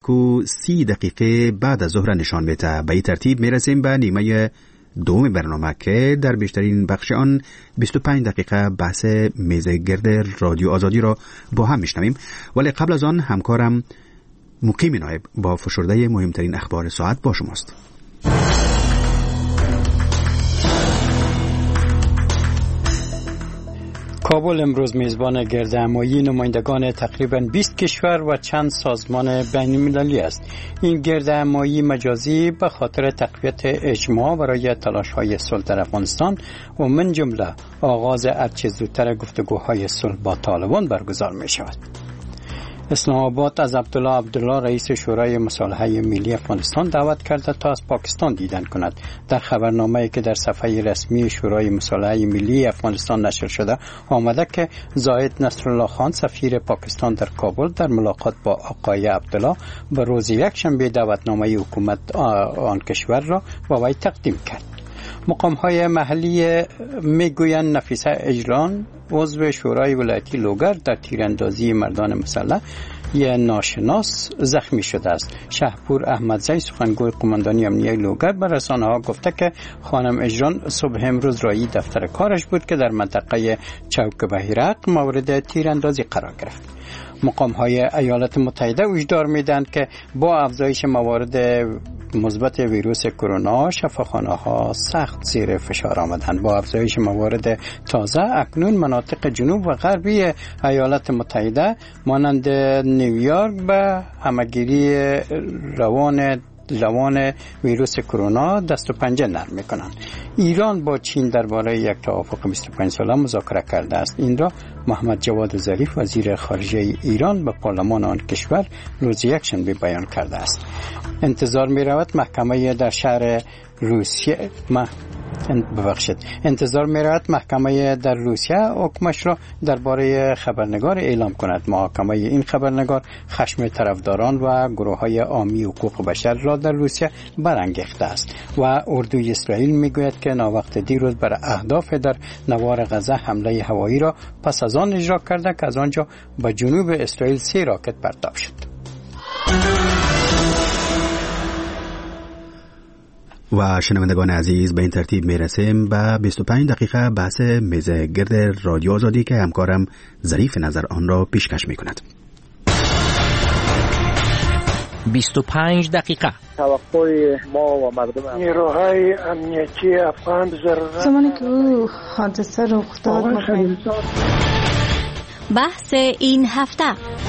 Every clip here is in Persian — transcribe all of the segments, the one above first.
کو 30 دقیقه بعد از ظهر نشان میده. به این ترتیب میرسیم به نیمه دوم برنامه که در بیشترین بخش آن 25 دقیقه بحث میز گرد رادیو آزادی را با هم میشنویم. ولی قبل از آن همکارم مقیم نایب با فشرده مهمترین اخبار ساعت با شماست. کابل امروز میزبان گردهمایی نمایندگان تقریباً 20 کشور و چند سازمان بین‌المللی است. این گردهمایی مجازی به خاطر تقویت اجماع برای تلاش‌های صلح در افغانستان و من جمله آغاز هرچه زودتر گفتگوهای صلح با طالبان برگزار می‌شود. اسلام آباد از عبدالله رئیس شورای مصالحه ملی افغانستان دعوت کرده تا از پاکستان دیدن کند. در خبرنامه‌ای که در صفحه رسمی شورای مصالحه ملی افغانستان نشر شده آمده که زاهد نصرالله خان سفیر پاکستان در کابل در ملاقات با آقای عبدالله به روز یکشنبه دعوتنامه حکومت آن کشور را به وی تقدیم کرد. مقام‌های محلی میگویند نفیسه اجلان عضو شورای ولایتی لوگر در تیراندازی مردان مسلح یه ناشناس زخمی شده است. شهپور احمدزی سخنگوی قماندانی امنیه لوگر به رسانه‌ها گفته که خانم اجران صبح امروز رای دفتر کارش بود که در منطقه چوک بهیرق مورد تیراندازی قرار گرفت. مقام‌های ایالات متحده هشدار میدهند که با افزایش موارد مثبت ویروس کرونا شفاخانه‌ها سخت زیر فشار آمدند. با افزایش موارد تازه اکنون مناطق جنوب و غربی ایالات متحده مانند نیویورک به همگیری روان ویروس کرونا دست و پنجه نرم می‌کنند. ایران با چین درباره یک توافق 25 ساله مذاکره کرده است. این را محمد جواد ظریف وزیر خارجه ایران به پارلمان آن کشور روز یکشنبه بیان کرده است. انتظار می‌رود محکمه در شهر روسیه در روسیه حکمش را درباره خبرنگار اعلام کند. محاکمه این خبرنگار خشم طرفداران و گروه‌های عامی حقوق بشر را در روسیه برانگیخته است و اردوی اسرائیل میگوید که ناوقت دیروز بر اهداف در نوار غزه حمله هوایی را پس از آن اجرا کرده که از آنجا به جنوب اسرائیل 3 راکت پرتاب شد. و شنوندگان عزیز به این ترتیب میرسیم به 25 دقیقه بحث میز گرد رادیو آزادی که همکارم ظریف نظر آن را پیشکش میکند. 25 دقیقه توقع ما و مردم نیروهای امنیتی افغان زمانی که او حادثه رخ داد بحث این هفته.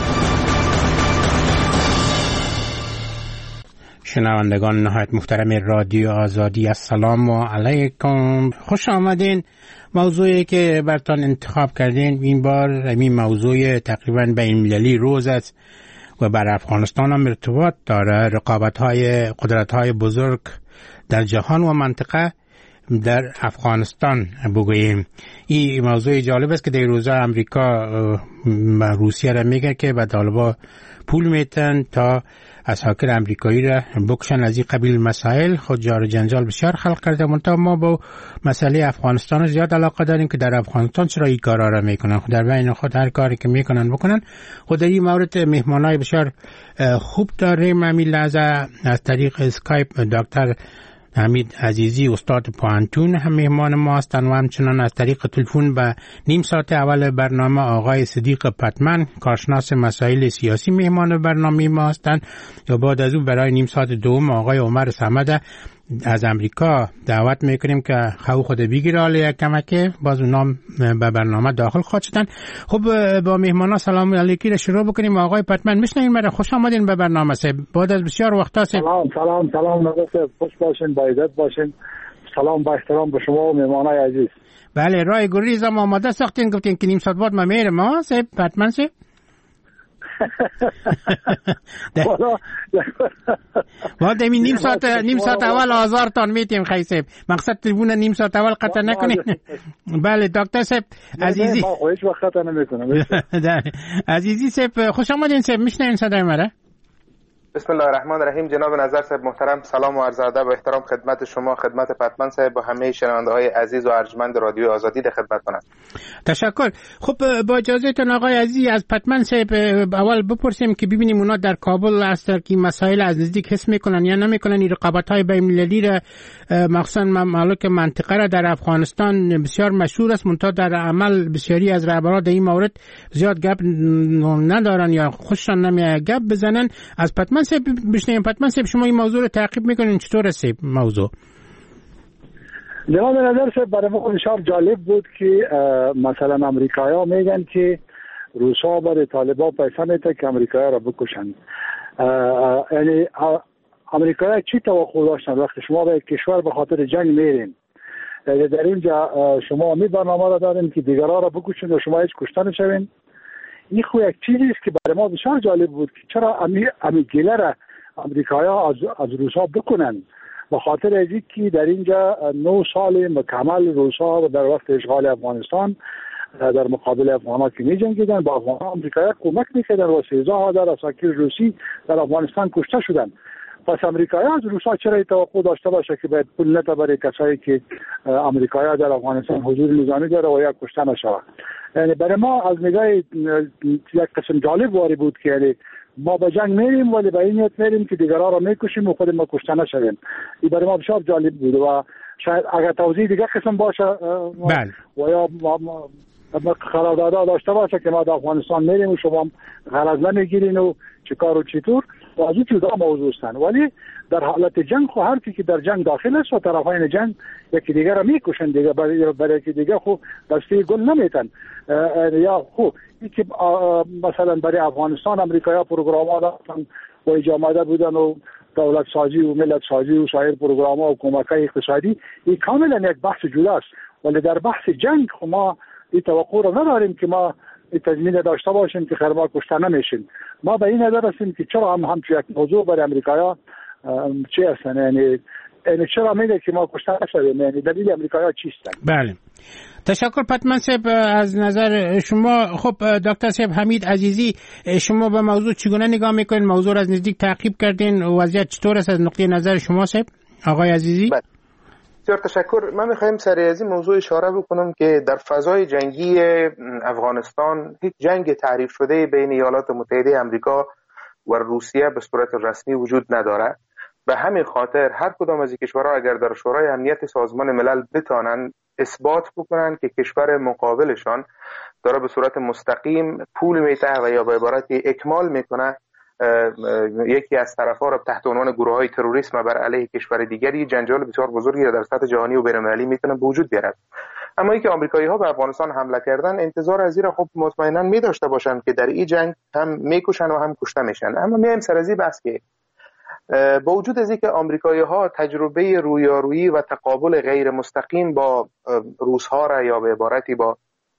شنوندگان نهایت محترم رادیو آزادی، السلام علیکم، خوش آمدین. موضوعی که برتان انتخاب کردین این بار این موضوع تقریبا بین‌المللی روز است و بر افغانستان هم ارتباط داره. رقابت‌های قدرت‌های بزرگ در جهان و منطقه در افغانستان بگوییم. این موضوع جالب است که در روزا امریکا روسیه را میگه که به طالبان پول میتن تا اساکر امریکایی را بکشن. از این قبیل مسائل خود جار جنجال بسیار خلق کرده. منتها ما با مسئله افغانستان زیاد علاقه داریم که در افغانستان چرا این کارا را میکنن. خود در بین خود هر کاری که میکنن بکنن. خود در این مورد مهمانای بسیار خوب داریم. همین لحظه از طریق اسکایپ دکتر حمید عزیزی استاد پوانتون هم مهمان ما هستند و همچنان از طریق تلفن به نیم ساعت اول برنامه آقای صدیق پتمن کارشناس مسائل سیاسی مهمان برنامه ما هستند. یا بعد از او برای نیم ساعت دوم آقای عمر صمد از امریکا دعوت میکنیم که خود بگیره حالا یک کمکه باز اونام به برنامه داخل خواهد شدن. خب با مهمانا سلام علیکی را شروع بکنیم. آقای پتمن میشنوین مرا؟ خوش آمدین به برنامه سه بعد از بسیار وقتا سه. سلام نظر خوش باشین، با عزت باشین. سلام با احترام به شما و مهمانای عزیز. بله رای گریز هم آماده ساختین، گفتین که نیم ساعت بعد ما میرم ها سه پتمن سه. بعد همین نیم ساعت اول آزارتان میتیم خیسب. مقصد تلفن نیم ساعت اول قطع نکنید. بله دکتر صاحب عزیزی ما هیچ وقت قطع نمیکنم. عزیزی صاحب خوش آمدین صاحب. میشنوین صدای مرا؟ بسم الله الرحمن الرحیم. جناب نظر صاحب محترم، سلام و عرض ادب و احترام خدمت شما، خدمت پتمن صاحب و همه شنونده‌های عزیز و ارجمند رادیو آزادی در خدمتتون هستم. تشکر. خب با اجازهتون آقای عزیز، از پتمن صاحب اول بپرسیم که ببینیم اونا در کابل هستن که مسائل از نزدیک حس میکنن یا نمیکنن، این رقابت‌های بین‌المللی را مخصوصا ممالک منطقه را در افغانستان بسیار مشهور است، منتها در عمل بسیاری از رهبران در این مورد زیاد گپ ندارن یا خوششان نمیاد گپ بزنن. از پتمن صاحب بشنویم. پتمن صاحب شما این موضوع رو تعقیب میکنین، چطور است موضوع؟ جناب نظر صاحب برای ما بسیار جالب بود که مثلا امریکایی‌ها میگن که روسا برای طالبان پیسه میده که امریکایی‌ها را بکشن. یعنی امریکایی‌ها چی توقع داشتن وقتی شما به کشور به خاطر جنگ میرین؟ در اینجا شما می برنامه را دارین که دیگران را بکشین و شما هیچ کشته نشوین. این خو یک چیزی است که برای ما بسیار جالب بود که چرا امیگیله را امریکایی‌ها از روسا بکنن، به خاطر از اینکه در اینجا 9 سال مکمل روسا در وقت اشغال افغانستان در مقابل افغان‌ها که می جنگیدن با افغان‌ها، امریکایی‌ها کمک میکردن و 13,000 عساکر روسی در افغانستان کشته شدن. پس امریکایی‌ها از روسا چرا توقع داشته باشه که باید پول نده برای کسایی که امریکایی‌ها در افغانستان حضور نظامی داره و یا کشته نشود؟ یعنی برای ما از نگاه یک قسم جالب واری بود که یعنی ما به جنگ میریم ولی به این نیت میریم که دیگران را میکشیم و خود ما کشته نشویم. این برای ما بسیار جالب بود و شاید اگر توضیح دیگه قسم باشه و یا قرارداد داشته باشه که ما در افغانستان میریم و شما غرض نمیگیرین و چیکار و چطور و از این چیزا موضوع هستن، ولی در حالت جنگ خو هر کی که در جنگ داخل است و طرفین جنگ یکی دیگر را میکشن، دیگه برای یکی دیگه خو دسته گل نمیتن یا خو که مثلا برای افغانستان امریکایی‌ها پروگرام‌ها داشتن و اجامه بودن و دولت سازی و ملت سازی و سایر پروگرام‌ها و کمک‌های اقتصادی، این کاملا یک بحث جداست، ولی در بحث جنگ خو ما این توقع را نداریم که ما تضمین داشته باشیم که خیر ما کشته نمیشیم. ما به این نظر هستیم که چرا همچون یک موضوع برای امریکایی‌ها چی هستن، یعنی چرا میگه که ما کشته نشویم، یعنی دلیل امریکایی‌ها چیستن؟ بله، تشکر پتمن صاحب از نظر شما. خب دکتر صاحب حمید عزیزی، شما به موضوع چگونه نگاه میکنین؟ موضوع را از نزدیک تعقیب کردین، وضعیت چطور است از نقطه نظر شما صاحب؟ آقای عزیزی. بسیار تشکر. من میخوایم سریع از این موضوع اشاره بکنم که در فضای جنگی افغانستان هیچ جنگ تعریف شده بین ایالات متحده آمریکا و روسیه به صورت رسمی وجود نداره. به همین خاطر هر کدام از این کشورها اگر در شورای امنیت سازمان ملل بتانن اثبات بکنن که کشور مقابلشان داره به صورت مستقیم پول میده و یا به عبارتی اکمال میکنه یکی از طرف‌ها را تحت عنوان گروه‌های تروریسم بر علیه کشور دیگری، جنجال بسیار بزرگی را در سطح جهانی و بین‌المللی میتونه به وجود بیارد. اما اینکه آمریکایی‌ها به افغانستان حمله کردن، انتظار از این را خب مطمئنا می‌داشته باشند که در این جنگ هم میکشن و هم کشته میشن. اما میایم سر از این بحث که با وجود از اینکه آمریکایی‌ها تجربه رویارویی و تقابل غیر مستقیم با روس‌ها را یا به عبارتی با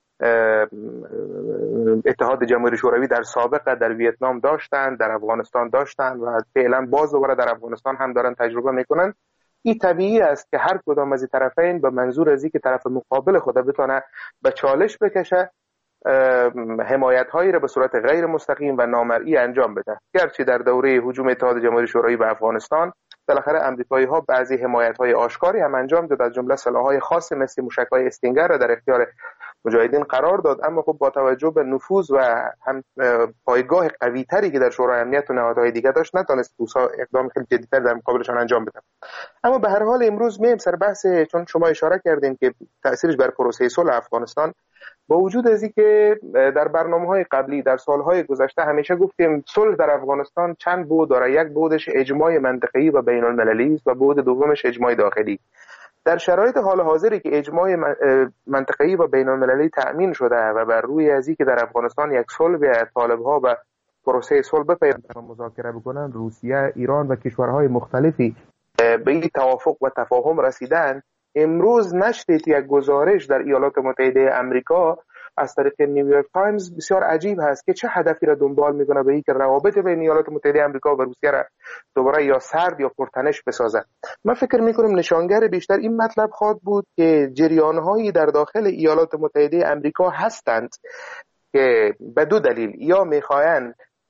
اتحاد جماهیر شوروی در سابق در ویتنام داشتند، در افغانستان داشتند و فعلا باز دوباره در افغانستان هم دارن تجربه میکنن، این طبیعی است که هر کدام از این طرفین به منظور از اینکه طرف مقابل خود بتونه به چالش بکشه حمایت هایی را به صورت غیر مستقیم و نامرئی انجام بده. گرچه در دوره هجوم اتحاد جماهیر شوروی به افغانستان بالاخره امریکایی ها بعضی حمایت های آشکاری هم انجام داد، از جمله سلاح های خاص مثل موشک های استینگر را در اختیار مجاهدین قرار داد، اما خب با توجه به نفوذ و هم پایگاه قوی تری که در شورای امنیت و نهادهای دیگه داشت نتونست روسا اقدام خیلی جدی‌تر در مقابلشان انجام بده. اما به هر حال امروز میایم سر بحث، چون شما اشاره کردین که تاثیرش بر پروسه صلح افغانستان، با وجود از اینکه در برنامه‌های قبلی در سالهای گذشته همیشه گفتیم صلح در افغانستان چند بعد داره، یک بعدش اجماع منطقه‌ای و بین‌المللی است و بعد دومش اجماع داخلی. در شرایط حال حاضری که اجماع منطقه‌ای و بین‌المللی تأمین شده و بر روی از اینکه در افغانستان یک صلح به طالب‌ها و پروسه صلح بپیوندن و مذاکره بکنن، روسیه، ایران و کشورهای مختلفی به این توافق و تفاهم رسیدن، امروز نشر یک گزارش در ایالات متحده آمریکا از طریق نیویورک تایمز بسیار عجیب هست که چه هدفی را دنبال میکنه، به اینکه روابط بین ایالات متحده آمریکا و روسیه را دوباره یا سرد یا پرتنش بسازد. من فکر میکنم نشانگر بیشتر این مطلب خواهد بود که جریان‌هایی در داخل ایالات متحده آمریکا هستند که به دو دلیل، یا میخواهند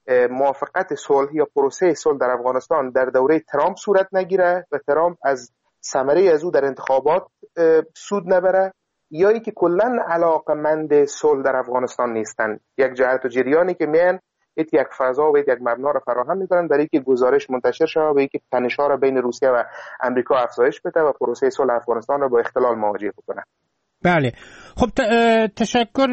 موافقت صلح یا پروسه صلح در افغانستان در دوره ترامپ صورت نگیره و ترامپ از ثمره از او در انتخابات سود نبره، یا ای که کلا علاقمند صلح در افغانستان نیستن. یک جهت و جریانی که میان یک فضا و یک مبنا را فراهم میکنن برای اینکه گزارش منتشر شود و اینکه تنش‌ها را بین روسیه و امریکا افزایش بده و پروسه صلح افغانستان را با اختلال مواجه بکنه. بله، خب تشکر.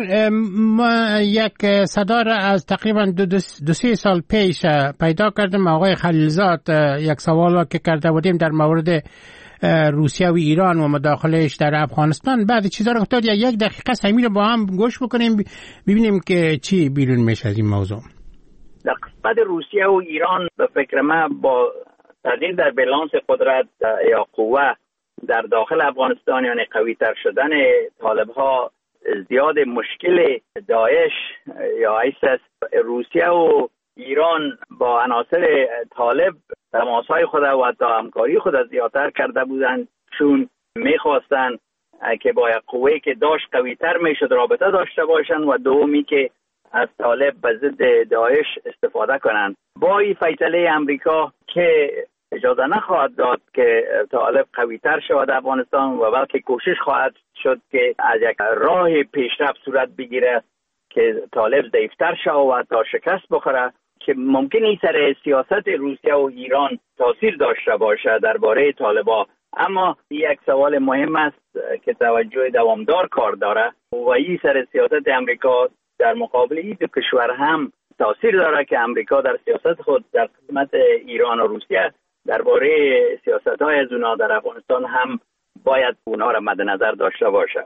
ما یک صدا را از تقریبا دو سه سال پیش پیدا کردم. آقای خلیلزاد یک سوال که کرده بودیم در مورد روسیه و ایران و مداخلهش در افغانستان، بعد چیزا رو گفتاد. یک دقیقه سمی رو با هم گوش بکنیم ببینیم که چی بیرون میشه از این موضوع. در قسمت روسیه و ایران به فکر من با تغییر در بالانس قدرت یا قوه در داخل افغانستان، یعنی قوی تر شدن طالب ها، زیاد مشکل داعش یا ایسیس، روسیه و ایران با عناصر طالب تماسهای خود و حتی همکاری خود زیادتر کرده بودند، چون میخواستند که با یک قوه‌ای که داشت قوی تر میشد رابطه داشته باشند و دومی که از طالب به ضد داعش استفاده کنند. با این فیصله امریکا که اجازه نخواهد داد که طالب قوی تر شود افغانستان و بلکه کوشش خواهد شد که از یک راه پیشرفت صورت بگیره که طالب ضعیفتر شود تا شکست بخوره، که ممکن است سر سیاست روسیه و ایران تاثیر داشته باشه درباره طالبا. اما یک سوال مهم است که توجه دوامدار کار داره و این سر سیاست امریکا در مقابل این دو کشور هم تاثیر داره که امریکا در سیاست خود در قسمت ایران و روسیه درباره سیاست‌های از اونا در افغانستان هم باید اونا را مد نظر داشته باشه.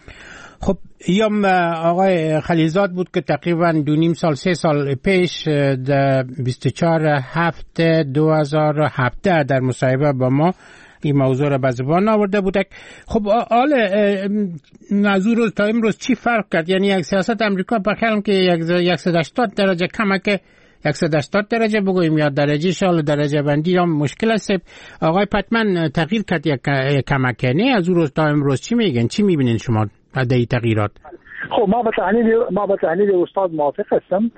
خب ایام آقای خلیلزاد بود که تقریبا 2.5 سال 3 سال پیش در 24/7/2017 در مصاحبه با ما این موضوع را به زبان آورده بود. خب حال از اون روز تا امروز چی فرق کرد؟ یعنی یک سیاست امریکا بخیرم که 180 درجه کمک 180 درجه بگوییم یا درجه شال درجه بندی هم مشکل است. آقای پتمن تغییر کرد یک کمک، نه از اون روز تا امروز چی میگن؟ چی میبینین شما در این تغییرات؟ خب ما به تحلیل استاد موافق هستم،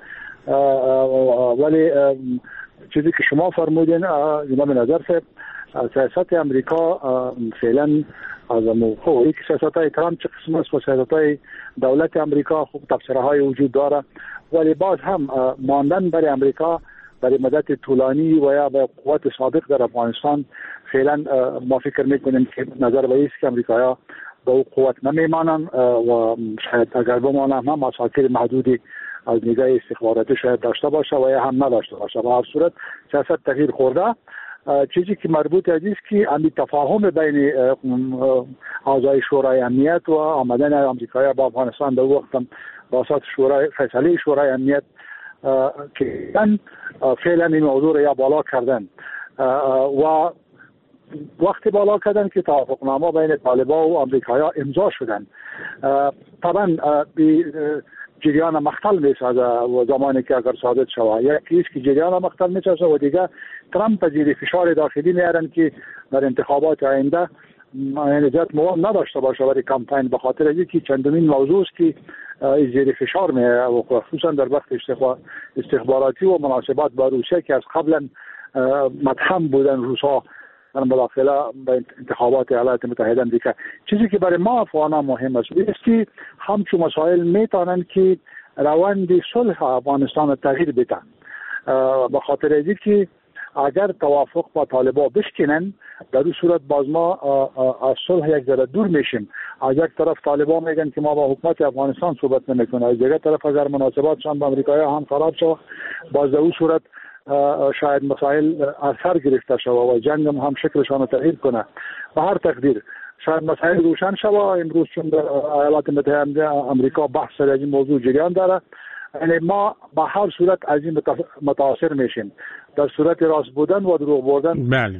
ولی چیزی که شما فرمودین جناب نظر صاحب، سیاست امریکا فعلا از موقعی که سیاست‌های ترامپ چه قسم است و سیاست‌های دولت امریکا خوب تفسیرهای وجود داره، ولی باز هم ماندن برای امریکا برای مدت طولانی و یا به قوت صادق در افغانستان فعلا ما فکر میکنیم که نظر به است که امریکایی‌ها به او قوت نمیمانند و شاید اگر بمانند هم مساکر محدودی از نگاه استخباراتی شاید داشته باشه و یا هم نداشته باشه. به هر صورت سیاست تغییر خورده. چیزی که مربوط است که همین تفاهم بین اعضای شورای امنیت و آمدن امریکایی با افغانستان در وقت واسط فیصله شورای امنیت که فعلا این موضوع را یا بالا کردن و وقتی بالا کردن که توافقنامه بین طالبان و امریکایی امضا شدن. طبعا جریان مختل میسازه و زمانی که اگر ثابت شود یکی که جریان مختل میسازه و دیگه ترامپ زیر فشار داخلی میارن که در انتخابات آینده نجات موام نداشته باشه برای کمپین، به خاطر اینکه چندمین موضوع است که زیر فشار میاره و خصوصا در وقت استخباراتی و مناسبات با روسیه که از قبلا متهم بودن روسا در مداخله به انتخابات ایالات متحده آمریکا. چیزی که برای ما افغانان مهم است که همچون مسائل میتونن که روند صلح افغانستان تغییر بدن، به خاطر اینکه اگر توافق با طالبان بشکنن در این صورت باز ما از صلح یک ذره دور میشیم. از یک طرف طالبان میگن که ما با حکومت افغانستان صحبت نمیکنیم، از دیگر طرف اگر مناسباتشان با امریکایی هم خراب شود باز در این صورت شاید مسائل اثر گرفته شود و جنگ هم شکلشان تغییر کنه. به هر تقدیر شاید مسائل روشن شود. امروز چون در ایالات متحده آمریکا بحث در این موضوع جریان داره، یعنی ما به هر صورت از این متاثر میشیم، در صورت راست بودن و دروغ بودن. بله.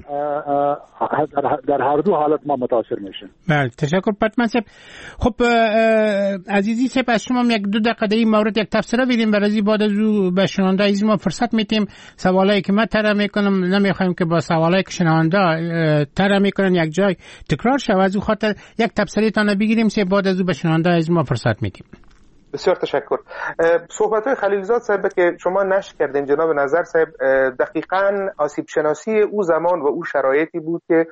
در هر دو حالت ما متاثر میشیم. بله، تشکر پتمن صاحب. خب عزیزی صاحب از شما یک دو دقیقه این مورد یک تفسیر بدیم، برای بعد از به شنونده از ما فرصت میتیم سوالایی که من طرح میکنم نمیخوایم که با سوالایی که شنونده طرح میکنن یک جای تکرار شود، از خاطر یک تفسیرتان بگیریم سه بعد از به شنونده از ما فرصت میتیم. بسیار تشکر. صحبت‌های خلیلزاد صاحب که شما نشر کردین جناب نظر صاحب دقیقاً آسیب شناسی او زمان و او شرایطی بود که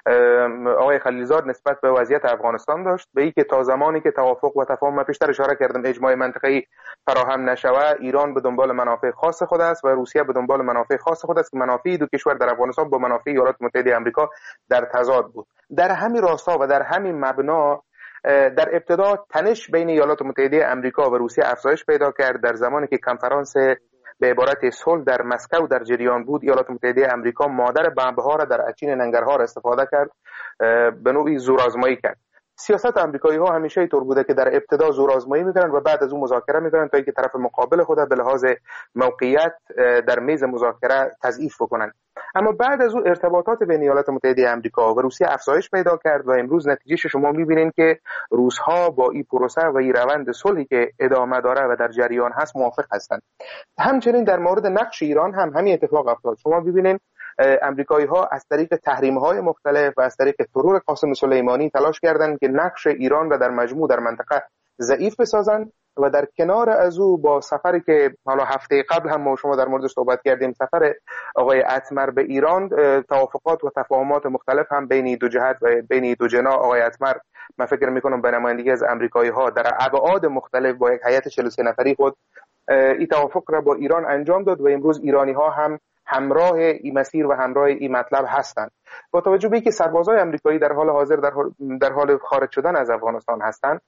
آقای خلیلزاد نسبت به وضعیت افغانستان داشت، به اینکه تا زمانی که توافق و تفاهم، من پیشتر اشاره کردم، اجماع منطقه‌ای فراهم نشود، ایران به دنبال منافع خاص خود است و روسیه به دنبال منافع خاص خود است که منافع دو کشور در افغانستان با منافع ایالات متحده آمریکا در تضاد بود. در همین راستا و در همین مبنا در ابتدا تنش بین ایالات متحده آمریکا و روسیه افزایش پیدا کرد. در زمانی که کنفرانس به عبارت صلح در مسکو در جریان بود، ایالات متحده آمریکا مادر بمب‌ها را در اچین ننگرهار استفاده کرد، به نوعی زورآزمایی کرد. سیاست آمریکایی‌ها همیشه اینطور بوده که در ابتدا زورآزمایی می‌کنن و بعد از اون مذاکره می‌کنن تا اینکه طرف مقابل خود به لحاظ موقعیت در میز مذاکره تضعیف بکنن. اما بعد از اون ارتباطات بین ایالات متحده آمریکا و روسیه افزایش پیدا کرد و امروز نتیجهش شما می‌بینید که روس‌ها با این پروسه و این روند صلحی که ادامه داره و در جریان هست موافق هستند. همچنین در مورد نقش ایران هم همین اتفاق افتاد. شما ببینید امریکایی‌ها از طریق تحریم‌های مختلف و از طریق ترور قاسم سلیمانی تلاش کردند که نقش ایران را در مجموع در منطقه ضعیف بسازند و در کنار از او با سفری که حالا هفته قبل هم ما شما در موردش صحبت کردیم، سفر آقای اتمر به ایران، توافقات و تفاهمات مختلف هم بین دو جهت و بین دو جناح آقای اتمر، من فکر می‌کنم به نمایندگی از امریکایی‌ها در ابعاد مختلف با یک هیئت 43 نفری خود این توافق را با ایران انجام داد و امروز ایرانی‌ها هم همراه این مسیر و همراه این مطلب هستند. با توجه به اینکه سربازای آمریکایی در حال حاضر در حال خارج شدن از افغانستان هستند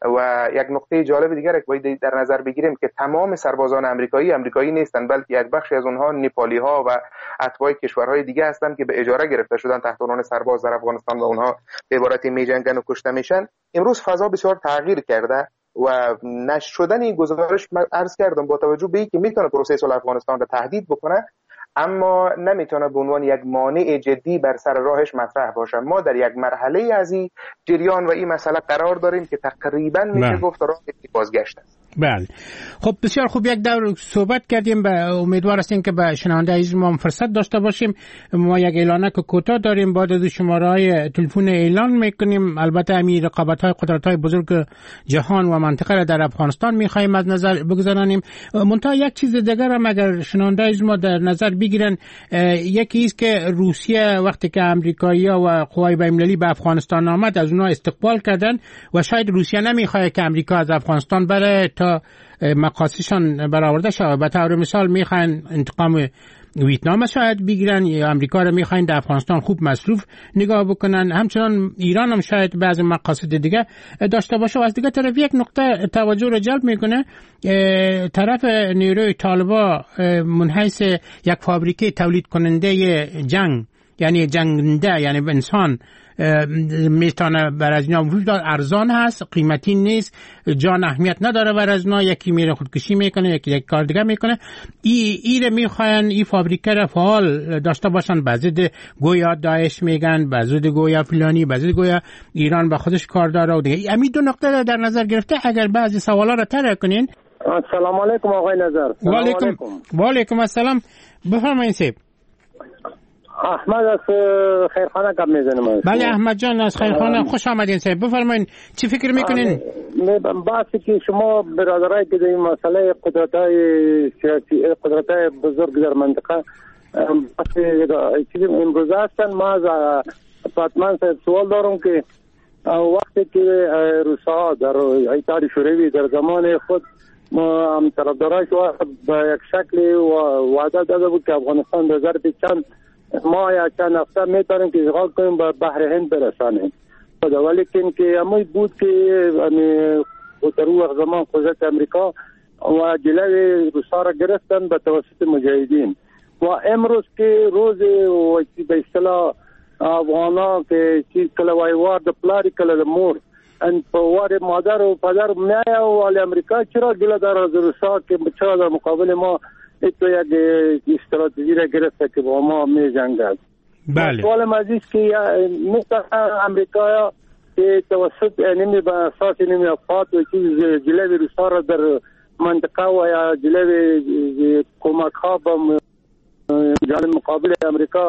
و یک نکته جالب دیگر که باید در نظر بگیریم که تمام سربازان آمریکایی نیستند، بلکه یک بخشی از اونها نپالی‌ها و اتباع کشورهای دیگه هستند که به اجاره گرفته شدن تحت عنوان سرباز در افغانستان و اونها به عبارتی میجنگن و کشته میشن. امروز فضا بسیار تغییر کرده و نشر شدن این گزارش من عرض کردم با توجه به اینکه میتونه پروسه صلح افغانستان را تهدید بکنه، اما نمیتونه به عنوان یک مانع جدی بر سر راهش مطرح باشه. ما در یک مرحله از این جریان و این مسئله قرار داریم که تقریبا میشه گفت راه بازگشت است. بله، خب بسیار خوب، یک دور صحبت کردیم، به امیدوار هستیم که به شنونده عزیز ما فرصت داشته باشیم. ما یک اعلانک کوتاه داریم، بعد از شماره‌های تلفن اعلان میکنیم. البته همین رقابت‌های قدرت‌های بزرگ جهان و منطقه را در افغانستان می‌خوایم از نظر بگذاریم. منتها یک چیز دیگر هم اگر شنونده عزیز ما در نظر بگیرن، یکی است که روسیه وقتی که امریکایی‌ها و قوای بین‌المللی به افغانستان آمد از اونها استقبال کردن و شاید روسیه نمی‌خواد که امریکا از افغانستان بره تا مقاصدشان برآورده شود. به طور مثال میخوان انتقام ویتنام شاید بگیرن یا امریکا رو میخوان در افغانستان خوب مصروف نگاه بکنن. همچنان ایران هم شاید بعضی مقاصد دیگه داشته باشه. و از دیگه طرف یک نقطه توجه رو جلب میکنه، طرف نیروی طالبان من حیث یک فابریکه تولید کننده جنگ، یعنی جنگنده، یعنی انسان میتونه بر از اینا وجود دار، ارزان هست، قیمتی نیست، جان اهمیت نداره بر از اینا، یکی میره خودکشی میکنه، یکی یک کار دیگه میکنه. ایره میخواین این فابریکه را فعال داشته باشن. بعضی گویا داعش میگن، بعضی گویا فلانی، بعضی گویا ایران به خودش کار داره و دیگه. همین دو نقطه در نظر گرفته اگر بعضی سوالا را طرح کنین. السلام علیکم آقای نظر. و علیکم السلام، بفرمایید سیب. احمد از خیرخانه کم میزنم. بله احمد جان از خیرخانه، خوش آمدین صاحب، بفرمایین چی فکر میکنین؟ بحثی که شما برادرای که در این مسئله قدرت‌های سیاسی، قدرت‌های بزرگ در منطقه چیزی امروز هستن، ما از پاتمان صاحب سوال دارم که وقتی که روس‌ها در اتحاد شوروی در زمان خود ما هم طرفدارایش به یک شکل وعده داده بود که افغانستان در ظرف چند ما یا چند هفته میتونیم که اشغال کنیم به بحر هند برسانیم، ولی که همون بود که در اون زمان قدرت امریکا و جلوی روسا را گرفتن به توسط مجاهدین. و امروز که روز به اصطلاح افغانا که چیز کله وایوار د پلاری کله د مور ان په واره مادر او پدر میای او امریکا چرا گله دار از روسا که چرا در مقابل ما ایتو یک استراتژی را گرفته که با ما می جنگد. بله. سوال مزید که مثل امریکا که توسط نمی به اساس نمی افات و چیز جلوی روسا را در منطقه و یا جلوی کمک ها به جانب مقابل امریکا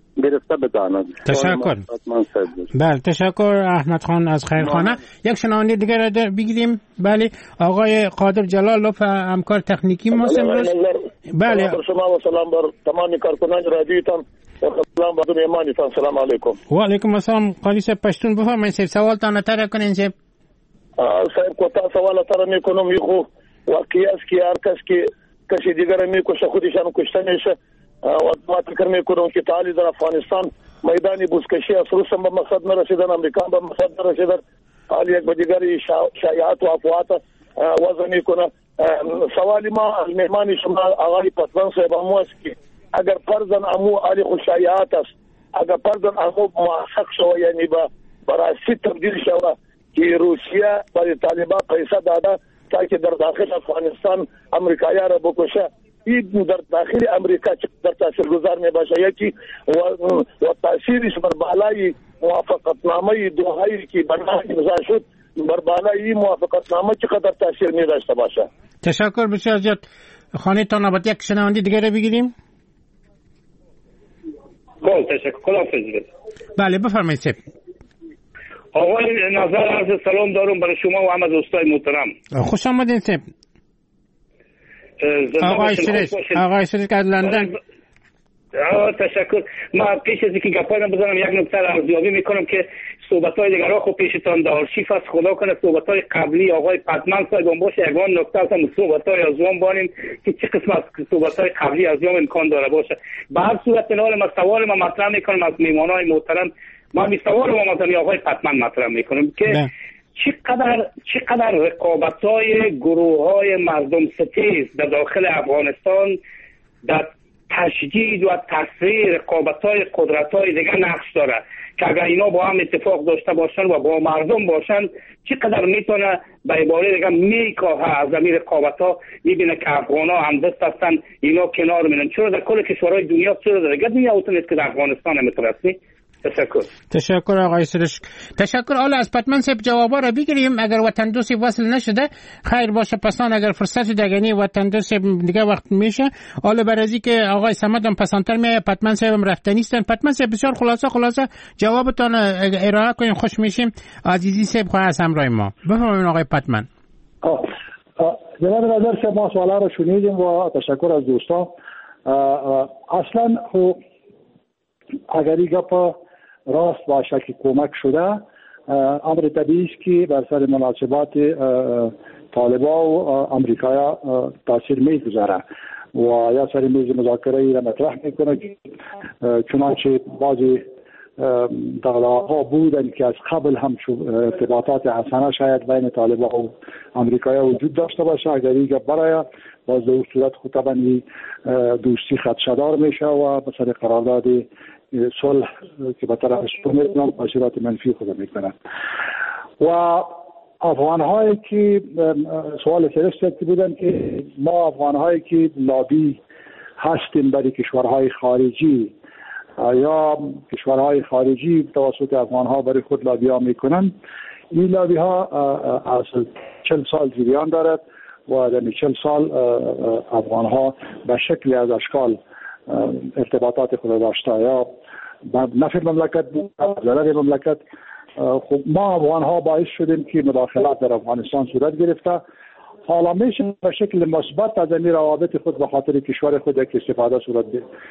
گرفته بدانند. تشکر. بله تشکر احمد خان از خیرخانه. یک شنونده دیگر را بگیریم. بله آقای قادر جلال لطفا همکار تکنیکی ما امروز. بله شما و سلام بر تمام کارکنان رادیوتان و سلام بر مهمانتان. سلام علیکم. و علیکم السلام. قاضی صاحب پشتون بفرمایید سوالتان طرح کنین صاحب. صاحب کوتا سوال طرح میکنم. یخو واقعی است که هر کس که کسی دیگر میکشه خودشان کشته میشه و ما فکر میکنم که تعالی در افغانستان میدانی بزکشی از روس هم به مقصد نرسیدن، امریکا هم به مقصد نرسیدن، تعالی یک به دیگری شایعات و افواهات وضع میکنه. سوالی ما از مهمان شما آقای پتمن صاحب همو است که اگر فرضاً امو علی خود شایعات است، اگر فرضاً امو موثق شو یعنی برای تبدیل شو که روسیه برای طالبان پیسه داده تا که در داخل افغانستان امریکایان را بکشه، این در داخل امریکا در تاثیرگذار می باشه یکی و تاثیرش بر بالای موافقتنامه دوحه‌ای که بنا امضا شد بر بالای موافقتنامه چقدر تاثیر می داشته باشه. تشکر بسیار زیاد. خانه تا نبات یک شنونده دیگر رو بگیریم. تشکر. بله بفرمایید سید. آقای نظر عرض سلام دارم برای شما و همه دوستای محترم. خوش آمدین سید. آقای شریف از لندن. تشکر. ما پیش از اینکه گپایم بزنم یک نکته را ارزیابی میکنم که صحبت‌های دیگر خب پیشتان دارشیف است. خدا کنه صحبت‌های قبلی آقای پتمن صاحب باشه یگان نکته است صحبت‌های از اون بانیم که چه قسم از صحبت‌های قبلی از اون امکان داره باشه. به هر صورت نال ما سوال ما مطرح میکنم از میهمانای محترم. ما می سوال ما مثلا آقای پتمن مطرح میکنم که چقدر رقابت‌های گروه‌های مردم ستیز در داخل افغانستان در تشدید و تسریع رقابت‌های قدرت‌های دیگر نقش داره که اگر اینا با هم اتفاق داشته باشن و با مردم باشن چقدر میتونه به عباره دیگر میکاهه از این رقابت‌ها. میبینه که افغان‌ها همدست هستن اینا کنار میرن. چرا در کل کشورهای دنیا چرا در دیگر دنیا اوتون است که در افغانستان مترسی. تشکر آقای سرش. تشکر. حالا از پتمن صاحب جوابا را بگیریم. اگر وطن دوستی وصل نشده خیر باشه، پسان اگر فرصت دگنی وطن دوستی دیگه وقت میشه. حالا برازی که آقای صمد هم پسانتر میایه، پتمن صاحب هم رفته نیستن. پتمن صاحب بسیار خلاصه جوابتان ارائه کنیم خوش میشیم. عزیزی صاحب خواه از همراه ما. بفرمایید آقای پتمن. جناب نظر صاحب ما سوالا رو شنیدیم و تشکر از دوستان. اصلا اگر این گپ راست باشه که کمک شده، امر طبیعی است که بر سر مناسبات طالبان و امریکا تاثیر میگذاره و یا سر میز مذاکره را مطرح میکنه که چنانچه بعضی دغدغه‌ها بودن که از قبل هم ارتباطات حسنه شاید بین طالبان و امریکا وجود داشته باشه. اگر این برای باز در صورت خود طبعا دوستی خدشه‌دار میشه و به سر قرارداد صلح که به طرف میکنن تاثیرات منفی خود میکنن. و افغان‌هایی که سوال سرشتی بودن که ما افغان‌هایی که لابی هستیم برای کشورهای خارجی یا کشورهای خارجی توسط افغان‌ها برای خود لابی ها میکنن، این لابی ها از 40 سال جریان دارد و در 40 سال افغان‌ها به شکلی از اشکال ارتباطات خود داشته یا نفع مملکت بود ضرر مملکت. خب ما افغان‌ها باعث شدیم که مداخلات در افغانستان صورت گرفته. حالا میشه به شکل مثبت از این روابط خود به خاطر کشور خود یک استفاده صورت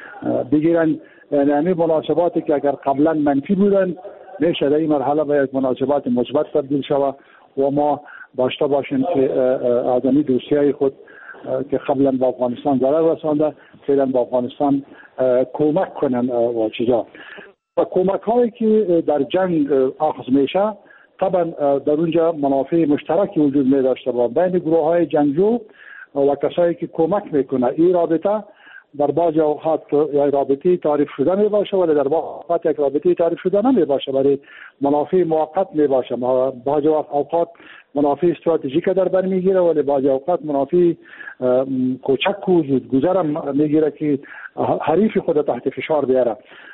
بگیرن. یعنی همین مناسباتی که اگر قبلا منفی بودن میشه در این مرحله به یک مناسبات مثبت تبدیل شود و ما داشته باشیم که از این دوستی‌های خود که قبلا به افغانستان ضرر رسانده فعلا به افغانستان کمک کنن و چیزا. و کمک هایی که در جنگ اخذ میشه طبعا در اونجا منافع مشترکی وجود می داشته با بین گروه های جنگجو و کسایی که کمک میکنه. این رابطه در بعض اوقات یا رابطه تعریف شده می باشه ولی در بعض اوقات یک رابطه تعریف شده نمی باشه، برای منافع موقت می باشه. بعض اوقات منافع استراتژیک در بر میگیره ولی بعض اوقات منافع کوچک وجود گذرم میگیره که حریف خود تحت فشار بیاره.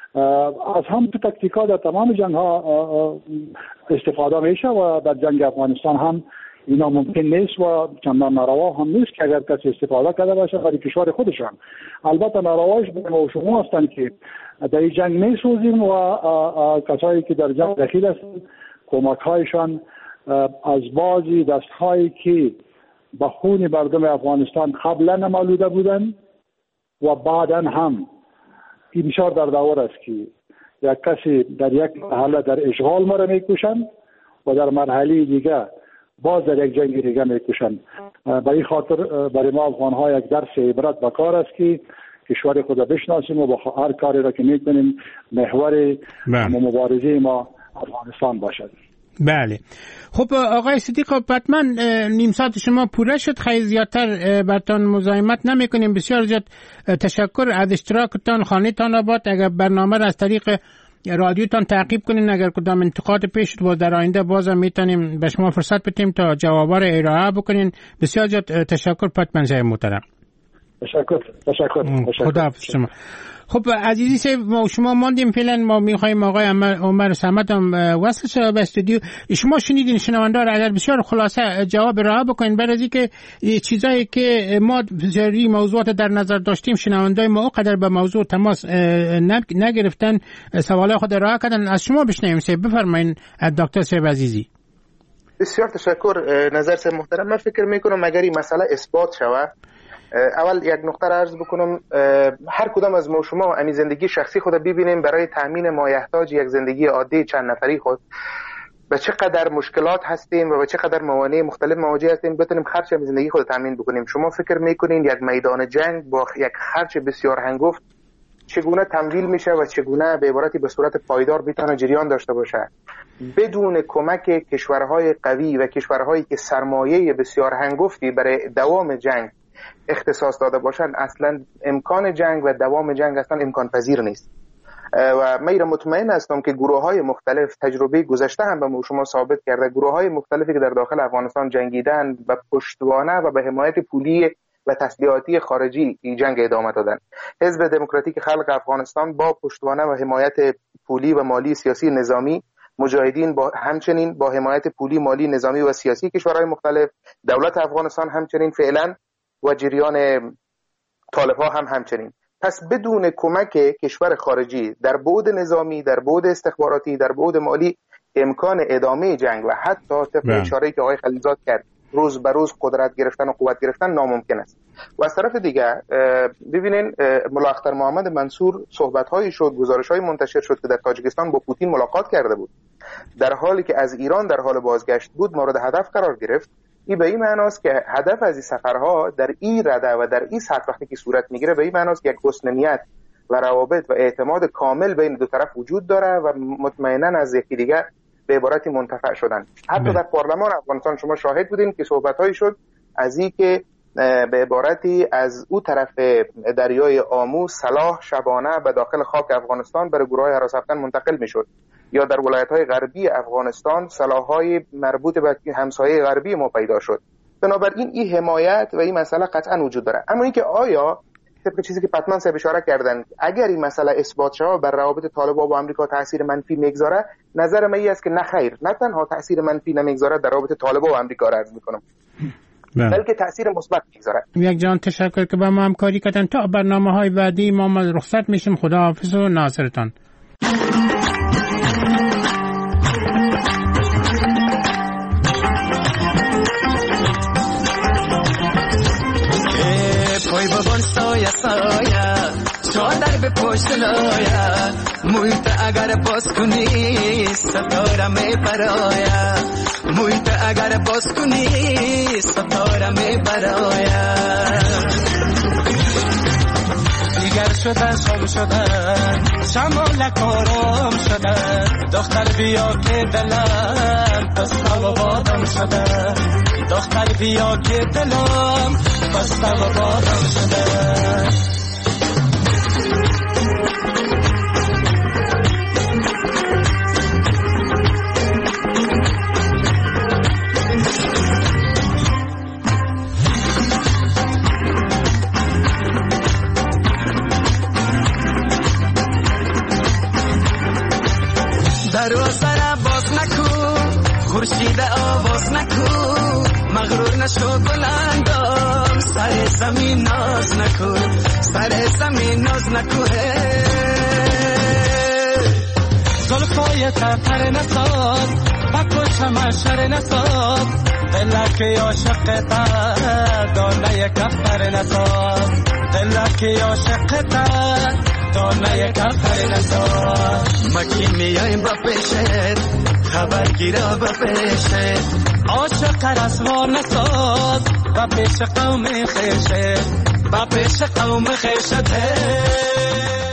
از هم تو تکتیکا در تمام جنگ ها استفاده میشه و در جنگ افغانستان هم اینا ممکن نیست و چندان ناروا هم نیست که اگر کسی استفاده کرده باشه برای کشور خودشان. البته نارواش به ما و شما هستند که در این جنگ میسوزیم و کسایی که در جنگ دخیل هستند کمک هایشان از بعضی دست هایی که به خون مردم افغانستان قبلا نمالوده بودند و بعدا هم این بسیار در دور است که یک کسی در یک مرحله در اشغال ما را میکشند و در مرحله دیگه باز در یک جنگ دیگه میکشند. برای خاطر برای ما افغان ها یک درس عبرت به کار است که کشور خود بشناسیم و با هر کاری را که میکنیم محور مبارزه ما افغانستان باشد. بله. خب آقای صدیق، حتما نیم ساعت شما پوره شد، خیلی زیادتر برتان مزاحمت نمی کنیم. بسیار زیاد تشکر از اشتراکتان. خانه‌تان آباد. اگر برنامه را از طریق رادیوتان تعقیب کنین، اگر کدام انتقاد پیش شد در آینده باز میتونیم به شما فرصت بدیم تا جوابا را ارائه بکنین. بسیار زیاد تشکر پتمنزای محترم. تشکر. خدا حافظ شما. خب عزیزی ما شما ماندیم فعلا، ما میخوایم آقای عمر صمد هم وصل شد به استودیو. شما شنیدین شنونده را، اگر بسیار خلاصه جواب راه بکنین برای اینکه چیزایی که ما بسیاری موضوعات در نظر داشتیم شنونده ما اونقدر به موضوع تماس نگرفتن، سوال خود راه کردن. از شما بشنویم. بفرمایین دکتر صاحب عزیزی. بسیار تشکر نظر صاحب محترم. من فکر میکنم اگر این مسئله اثبات شود، اول یک نقطه را عرض بکنم، هر کدام از ما شما امی زندگی شخصی خود ببینیم برای تامین مایحتاج یک زندگی عادی چند نفری خود به چقدر مشکلات هستیم و به چقدر موانع مختلف مواجه هستیم بتونیم خرج امی زندگی خود تامین بکنیم. شما فکر میکنین یک میدان جنگ با یک خرج بسیار هنگفت چگونه تمویل میشه و چگونه به عبارتی به صورت پایدار بتونه جریان داشته باشه بدون کمک کشورهای قوی و کشورهایی که سرمایه بسیار هنگفتی برای دوام جنگ اختصاص داده باشند. اصلا امکان جنگ و دوام جنگ اصلا امکان پذیر نیست و من مطمئن هستم که گروه‌های مختلف تجربه گذشته هم به شما ثابت کرده، گروه‌های مختلفی که در داخل افغانستان جنگیدن و پشتوانه و به حمایت پولی و تسلیحاتی خارجی این جنگ ادامه دادن. حزب دموکراتیک خلق افغانستان با پشتوانه و حمایت پولی و مالی سیاسی نظامی، مجاهدین با همچنین با حمایت پولی مالی نظامی و سیاسی کشورهای مختلف، دولت افغانستان همچنین فعلا و جریان طالب‌ها هم همچنین. پس بدون کمک کشور خارجی در بعد نظامی، در بعد استخباراتی، در بعد مالی امکان ادامه جنگ و حتی طبق اشاره‌ای که آقای خلیلزاد کرد روز به روز قدرت گرفتن و قوت گرفتن ناممکن است. و از طرف دیگر ببینین ملا اختر محمد منصور صحبت‌هایی شد، گزارش‌های منتشر شد که در تاجیکستان با پوتین ملاقات کرده بود در حالی که از ایران در حال بازگشت بود، مورد هدف قرار گرفت. این به این معناست که هدف از این سفرها در این رده و در این سطح وقتی که صورت میگیره به این معناست که یک حسن نیت و روابط و اعتماد کامل بین دو طرف وجود داره و مطمئنا از یکی دیگر به عبارتی منتفع شدن. حتی در پارلمان افغانستان شما شاهد بودین که صحبت‌هایی شد از این که به عبارتی از او طرف دریای آمو سلاح شبانه به داخل خاک افغانستان برای گروه‌های هراس افغان منتقل میشد، یا در ولایت‌های غربی افغانستان سلاح‌های مربوط به همسایه غربی ما پیدا شد. بنابراین این حمایت و این مسئله قطعا وجود داره. اما اینکه آیا طبق چیزی که پتمن صاحب اشاره کردن اگر این مسئله اثبات شود بر روابط طالبان با آمریکا تاثیر منفی میگذاره، نظر من است که نه خیر، نه تنها تاثیر منفی نمیگذاره در روابط طالبان و آمریکا را عرض می‌کنم، بلکه تاثیر مثبت میگذاره. یک جان تشکر که با ما همکاری کردن. تا برنامه‌های بعدی ما رخصت میشیم. خداحافظ و ناصرتان. پای بابان سایه سایه چادر به پشت لایه محیط اگر باز کنی ستاره می برایه محیط اگر باز کنی ستاره می برایه دیگر شدن شام شدن شمال کارم شدن دختر بیا که دلم بسته و بادم شدن دختر بیا که دلم بسته و بادم شدن دروازه را باز نکن خورشید آواز نکن مغرور نشو بلندم سر زمین ناز نکو سر زمین ناز نکو زلفای تر نساد بکشم شر نساد دلکی عاشق تر دانه کفر نساد دلکی عاشق تر دانه کفر نساد مکی میایم با پیشت خبر گیرا با پیشت عاشق رسوا نساد با پیش قوم خیشت با پیش قوم خیشت